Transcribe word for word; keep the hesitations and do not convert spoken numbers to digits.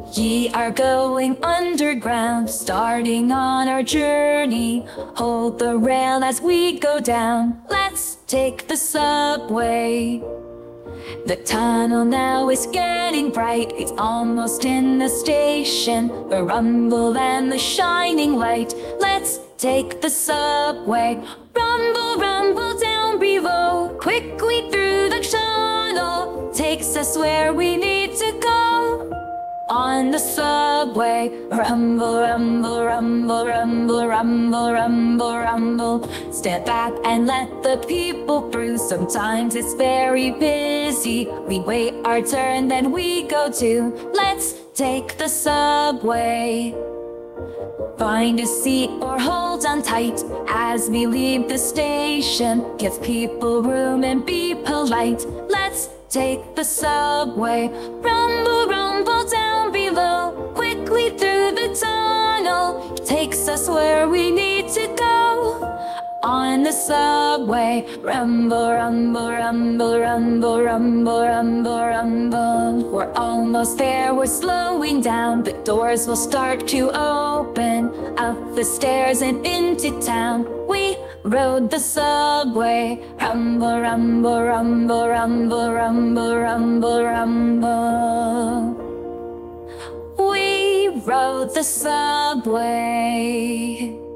We are going underground, starting on our journey. Hold the rail as we go down. Let's take the subway. The tunnel now is getting bright. It's almost in the station. The rumble and the shining light. Let's take the subway. Rumble, rumble down below. Quickly through the tunnel. Takes us where we need to go. On the subway, rumble, rumble, rumble, rumble, rumble, rumble, rumble. Step back and let the people through. Sometimes it's very busy. We wait our turn, then we go too. Let's take the subway. Find a seat or hold on tight as we leave the station. Give people room and be polite. Let's take the subway. Rumble, rumble down below. Quickly through the tunnel. Takes us where we need to go. On the subway. Rumble, rumble, rumble, rumble, rumble, rumble, rumble. We're almost there, we're slowing down. The doors will start to open. Up the stairs and into town. We rode the subway. Rumble, rumble, rumble, rumble, rumble, rumble, rumble. We rode the subway.